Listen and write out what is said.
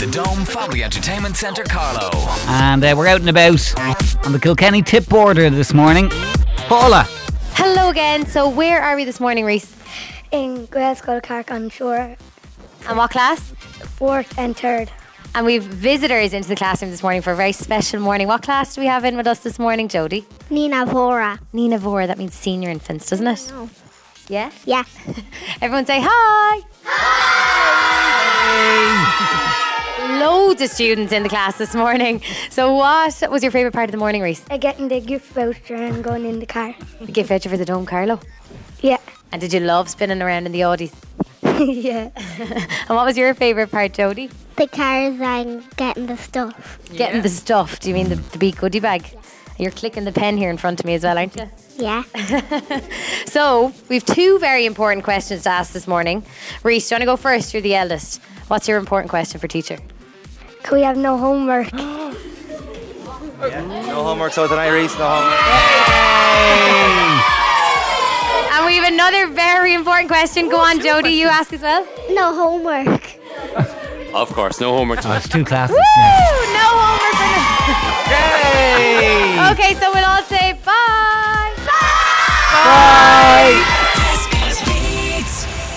The Dome Family Entertainment Centre, Carlow. And we're out and about on the Kilkenny tip border this morning. Paula. Hello again. So where are we this morning, Reese? In Glasgow, Cork on shore, And what class? 4th and 3rd. And we've visitors into the classroom this morning for a very special morning. What class do we have in with us this morning, Jodie? Nina Vora. Nina Vora, that means senior infants, doesn't it? No. Yeah? Yeah. Everyone say hi. Loads of students in the class this morning. So what was your favourite part of the morning, Reese? Getting the gift voucher and going in the car. The gift voucher for the Dome, Carlo. Yeah. And did you love spinning around in the Audis? Yeah. And what was your favourite part, Jodie? The cars and getting the stuff. Getting the stuff. Do you mean the big goodie bag? You're clicking the pen here in front of me as well, aren't you? Yeah. So, we've two very important questions to ask this morning. Reese, do you want to go first? You're the eldest. What's your important question for teacher? Can we have no homework? No homework, so tonight, Reese, no homework. And we have another very important question. Go on, Jodie, you ask as well. No homework. Of course, no homework Oh, tonight. it's two classes. Woo!